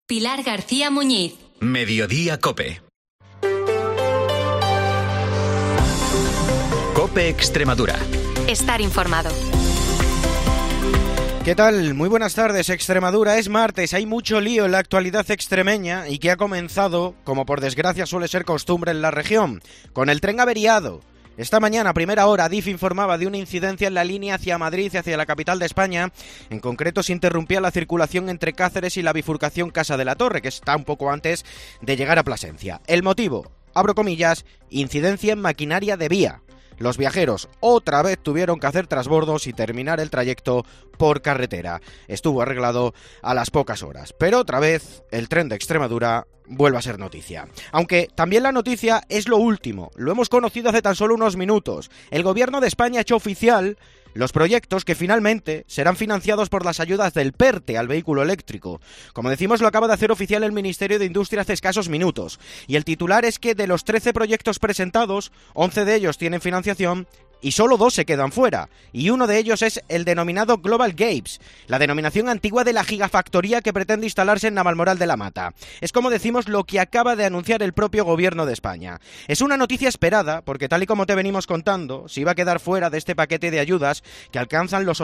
Pilar García Muñiz. Mediodía COPE. COPE Extremadura. Estar informado. ¿Qué tal? Muy buenas tardes, Extremadura. Es martes, hay mucho lío en la actualidad extremeña y que ha comenzado, como por desgracia suele ser costumbre en la región, con el tren averiado. Esta mañana, a primera hora, Adif informaba de una incidencia en la línea hacia Madrid y hacia la capital de España. En concreto, se interrumpía la circulación entre Cáceres y la bifurcación Casa de la Torre, que está un poco antes de llegar a Plasencia. El motivo, abro comillas, incidencia en maquinaria de vía. Los viajeros otra vez tuvieron que hacer trasbordos y terminar el trayecto por carretera. Estuvo arreglado a las pocas horas, pero otra vez el tren de Extremadura vuelve a ser noticia. Aunque también la noticia es lo último, lo hemos conocido hace tan solo unos minutos. El gobierno de España ha hecho oficial los proyectos que finalmente serán financiados por las ayudas del PERTE al vehículo eléctrico. Como decimos, lo acaba de hacer oficial el Ministerio de Industria hace escasos minutos. Y el titular es que de los 13 proyectos presentados, 11 de ellos tienen financiación y solo 2 se quedan fuera, y uno de ellos es el denominado Global Gates, la denominación antigua de la gigafactoría que pretende instalarse en Navalmoral de la Mata. Es, como decimos, lo que acaba de anunciar el propio gobierno de España. Es una noticia esperada, porque tal y como te venimos contando, se iba a quedar fuera de este paquete de ayudas que alcanzan los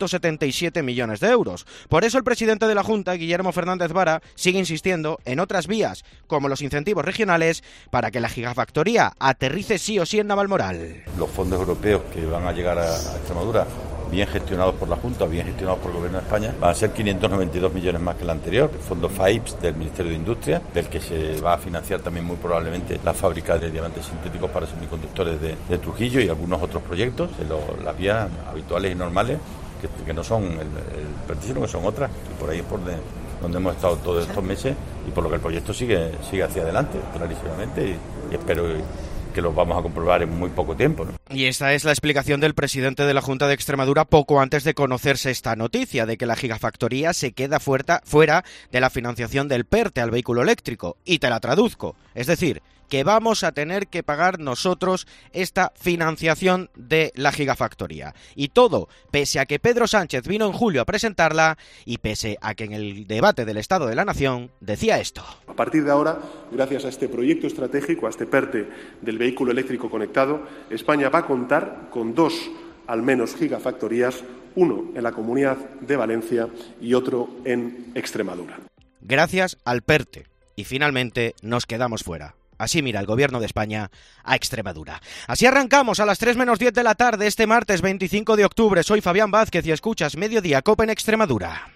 877 millones de euros. Por eso el presidente de la Junta, Guillermo Fernández Vara, sigue insistiendo en otras vías, como los incentivos regionales, para que la gigafactoría aterrice sí o sí en Navalmoral. Los fondos europeos que van a llegar a Extremadura, bien gestionados por la Junta, bien gestionados por el Gobierno de España, van a ser 592 millones más que el anterior, el fondo FAIPS del Ministerio de Industria, del que se va a financiar también muy probablemente la fábrica de diamantes sintéticos para semiconductores de Trujillo y algunos otros proyectos, las vías habituales y normales, que no son el PERTE, sino que son otras, y por ahí es por donde hemos estado todos estos meses, y por lo que el proyecto sigue hacia adelante, clarísimamente, y espero que los vamos a comprobar en muy poco tiempo, ¿no? Y esta es la explicación del presidente de la Junta de Extremadura poco antes de conocerse esta noticia de que la gigafactoría se queda fuera de la financiación del PERTE al vehículo eléctrico. Y te la traduzco, es decir, que vamos a tener que pagar nosotros esta financiación de la gigafactoría. Y todo, pese a que Pedro Sánchez vino en julio a presentarla y pese a que en el debate del Estado de la Nación decía esto. A partir de ahora, gracias a este proyecto estratégico, a este PERTE del vehículo eléctrico conectado, España va a contar con 2 al menos gigafactorías, uno en la Comunidad de Valencia y otro en Extremadura. Gracias al PERTE. Y finalmente nos quedamos fuera. Así mira el gobierno de España a Extremadura. Así arrancamos a las 3 menos 10 de la tarde este martes 25 de octubre. Soy Fabián Vázquez y escuchas Mediodía COPE en Extremadura.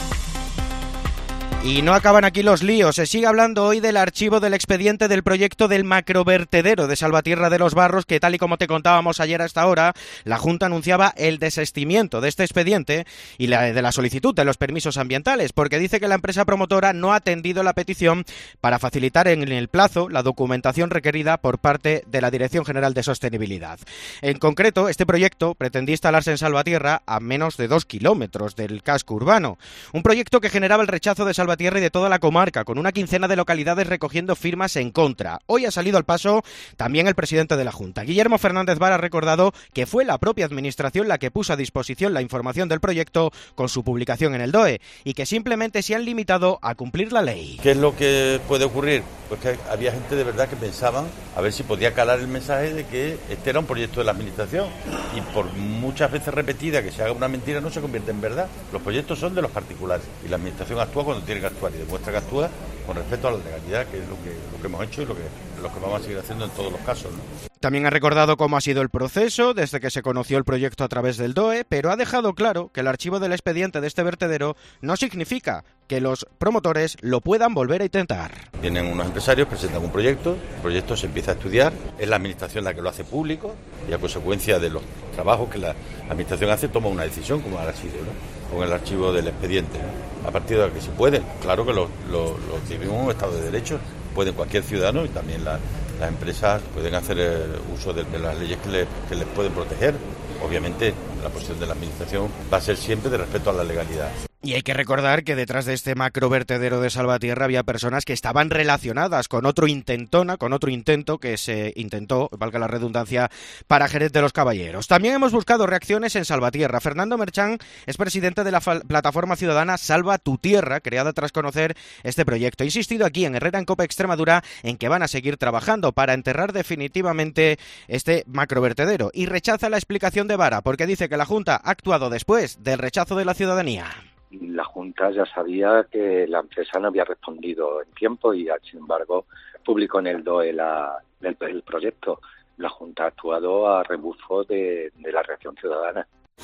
Y no acaban aquí los líos, se sigue hablando hoy del archivo del expediente del proyecto del macrovertedero de Salvatierra de los Barros, que tal y como te contábamos ayer a esta hora, la Junta anunciaba el desistimiento de este expediente y de la solicitud de los permisos ambientales, porque dice que la empresa promotora no ha atendido la petición para facilitar en el plazo la documentación requerida por parte de la Dirección General de Sostenibilidad. En concreto, este proyecto pretendía instalarse en Salvatierra a menos de 2 kilómetros del casco urbano, un proyecto que generaba el rechazo de Salvatierra y de toda la comarca, con una quincena de localidades recogiendo firmas en contra. Hoy ha salido al paso también el presidente de la Junta. Guillermo Fernández Vara ha recordado que fue la propia administración la que puso a disposición la información del proyecto con su publicación en el DOE y que simplemente se han limitado a cumplir la ley. ¿Qué es lo que puede ocurrir? Pues que había gente de verdad que pensaban a ver si podía calar el mensaje de que este era un proyecto de la administración y por muchas veces repetida que se haga una mentira no se convierte en verdad. Los proyectos son de los particulares y la administración actúa cuando tiene que actuar y demuestra que actúa con respeto a la legalidad, que es lo que hemos hecho y lo que vamos a seguir haciendo en todos los casos, ¿no? También ha recordado cómo ha sido el proceso desde que se conoció el proyecto a través del DOE, pero ha dejado claro que el archivo del expediente de este vertedero no significa que los promotores lo puedan volver a intentar. Vienen unos empresarios, presentan un proyecto, el proyecto se empieza a estudiar, es la administración la que lo hace público y a consecuencia de los trabajos que la administración hace toma una decisión, como ha sido, ¿no? Con el archivo del expediente, ¿no? A partir de que se puede, claro que los vivimos en un Estado de Derecho, puede cualquier ciudadano y también las empresas pueden hacer uso de las leyes que les pueden proteger. Obviamente la posición de la administración va a ser siempre de respeto a la legalidad. Y hay que recordar que detrás de este macrovertedero de Salvatierra había personas que estaban relacionadas con otro intento que se intentó, valga la redundancia, para Jerez de los Caballeros. También hemos buscado reacciones en Salvatierra. Fernando Merchán es presidente de la plataforma ciudadana Salva tu Tierra, creada tras conocer este proyecto. Ha insistido aquí en Herrera en Cope Extremadura en que van a seguir trabajando para enterrar definitivamente este macrovertedero y rechaza la explicación de Vara porque dice que la Junta ha actuado después del rechazo de la ciudadanía. La Junta ya sabía que la empresa no había respondido en tiempo y, sin embargo, publicó en el DOE el proyecto. La Junta ha actuado a rebufo de la reacción ciudadana.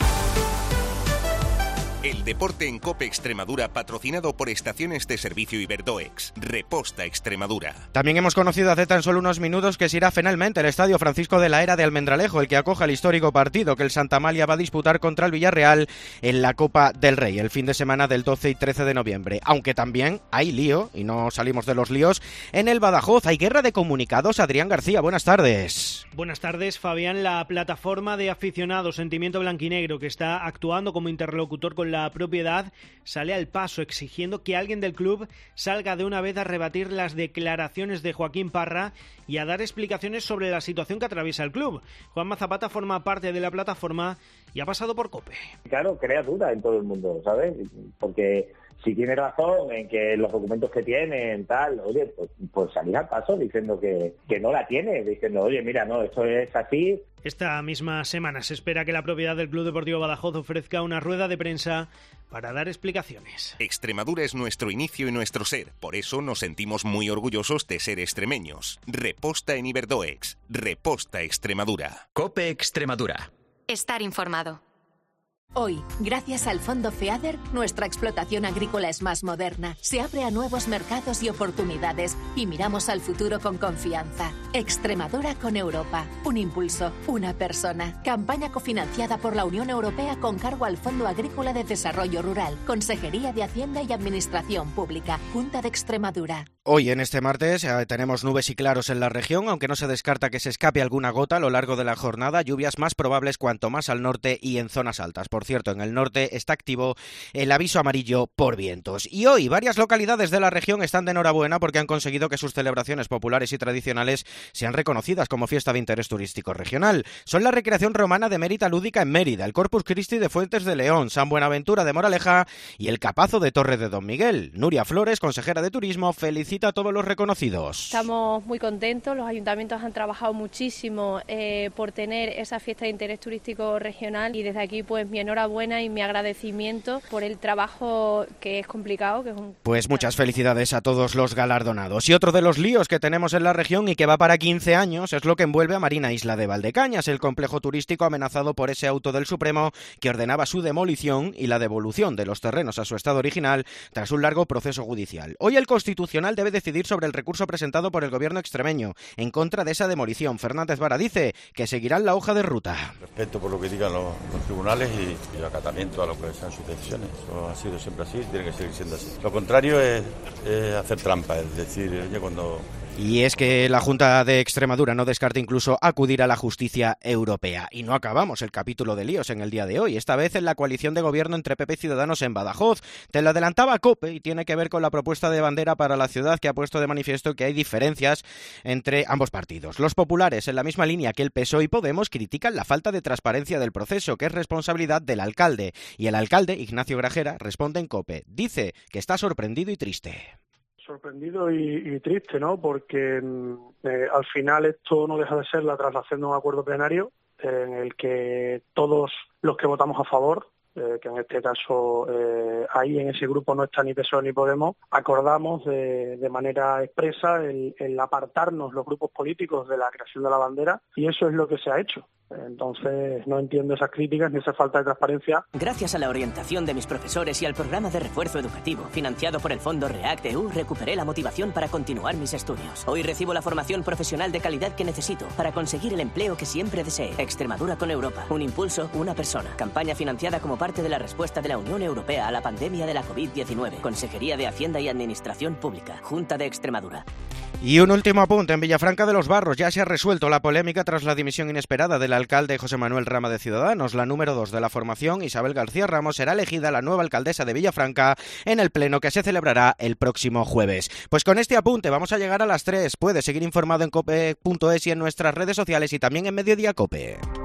El deporte en Cope Extremadura, patrocinado por Estaciones de Servicio Iberdoex. Reposta Extremadura. También hemos conocido hace tan solo unos minutos que se irá finalmente el Estadio Francisco de la Era de Almendralejo, el que acoja el histórico partido que el Santa Amalia va a disputar contra el Villarreal en la Copa del Rey, el fin de semana del 12 y 13 de noviembre. Aunque también hay lío, y no salimos de los líos, en el Badajoz. Hay guerra de comunicados. Adrián García, buenas tardes. Buenas tardes, Fabián. La plataforma de aficionados Sentimiento Blanquinegro, que está actuando como interlocutor con la propiedad, sale al paso exigiendo que alguien del club salga de una vez a rebatir las declaraciones de Joaquín Parra y a dar explicaciones sobre la situación que atraviesa el club. Juanma Zapata forma parte de la plataforma y ha pasado por Cope. Claro, crea dudas en todo el mundo, ¿sabes? Porque si tiene razón en que los documentos que tienen, tal, oye, pues salís al paso diciendo que no la tiene, diciendo, oye, mira, no, esto es así. Esta misma semana se espera que la propiedad del Club Deportivo Badajoz ofrezca una rueda de prensa para dar explicaciones. Extremadura es nuestro inicio y nuestro ser, por eso nos sentimos muy orgullosos de ser extremeños. Reposta en Iberdoex. Reposta Extremadura. Cope Extremadura. Estar informado. Hoy, gracias al Fondo FEADER, nuestra explotación agrícola es más moderna, se abre a nuevos mercados y oportunidades y miramos al futuro con confianza. Extremadura con Europa. Un impulso, una persona. Campaña cofinanciada por la Unión Europea con cargo al Fondo Agrícola de Desarrollo Rural, Consejería de Hacienda y Administración Pública, Junta de Extremadura. Hoy, en este martes, tenemos nubes y claros en la región, aunque no se descarta que se escape alguna gota a lo largo de la jornada. Lluvias más probables cuanto más al norte y en zonas altas. Por cierto, en el norte está activo el aviso amarillo por vientos. Y hoy, varias localidades de la región están de enhorabuena porque han conseguido que sus celebraciones populares y tradicionales sean reconocidas como fiesta de interés turístico regional. Son la Recreación Romana de Mérita Lúdica en Mérida, el Corpus Christi de Fuentes de León, San Buenaventura de Moraleja y el Capazo de Torre de Don Miguel. Nuria Flores, consejera de Turismo, felicita a todos los reconocidos. Estamos muy contentos, los ayuntamientos han trabajado muchísimo por tener esa fiesta de interés turístico regional y desde aquí pues mi enhorabuena y mi agradecimiento por el trabajo que es complicado. Pues muchas felicidades a todos los galardonados. Y otro de los líos que tenemos en la región y que va para 15 años es lo que envuelve a Marina Isla de Valdecañas, el complejo turístico amenazado por ese auto del Supremo que ordenaba su demolición y la devolución de los terrenos a su estado original tras un largo proceso judicial. Hoy el Constitucional debe decidir sobre el recurso presentado por el gobierno extremeño en contra de esa demolición. Fernández Vara dice que seguirán la hoja de ruta. Respeto por lo que digan los tribunales y acatamiento a lo que sean sus decisiones. Eso ha sido siempre así y tiene que seguir siendo así. Lo contrario es hacer trampa, es decir, oye, cuando... Y es que la Junta de Extremadura no descarta incluso acudir a la justicia europea. Y no acabamos el capítulo de líos en el día de hoy, esta vez en la coalición de gobierno entre PP y Ciudadanos en Badajoz. Te lo adelantaba Cope y tiene que ver con la propuesta de bandera para la ciudad que ha puesto de manifiesto que hay diferencias entre ambos partidos. Los populares, en la misma línea que el PSOE y Podemos, critican la falta de transparencia del proceso, que es responsabilidad del alcalde. Y el alcalde, Ignacio Grajera, responde en Cope. Dice que está sorprendido y triste. Sorprendido y triste, ¿no? Porque al final esto no deja de ser la traslación de un acuerdo plenario en el que todos los que votamos a favor, que en este caso ahí en ese grupo no está ni PSOE ni Podemos, acordamos de manera expresa el apartarnos los grupos políticos de la creación de la bandera y eso es lo que se ha hecho. Entonces no entiendo esas críticas ni esa falta de transparencia. Gracias a la orientación de mis profesores y al programa de refuerzo educativo financiado por el Fondo REACT-EU, recuperé la motivación para continuar mis estudios. Hoy recibo la formación profesional de calidad que necesito para conseguir el empleo que siempre deseé. Extremadura con Europa. Un impulso, una persona. Campaña financiada como parte de la respuesta de la Unión Europea a la pandemia de la COVID-19. Consejería de Hacienda y Administración Pública. Junta de Extremadura. Y un último apunte. En Villafranca de los Barros ya se ha resuelto la polémica tras la dimisión inesperada del alcalde José Manuel Rama de Ciudadanos. La número 2 de la formación, Isabel García Ramos, será elegida la nueva alcaldesa de Villafranca en el pleno que se celebrará el próximo jueves. Pues con este apunte vamos a llegar a las 3. Puedes seguir informado en cope.es y en nuestras redes sociales y también en Mediodía Cope.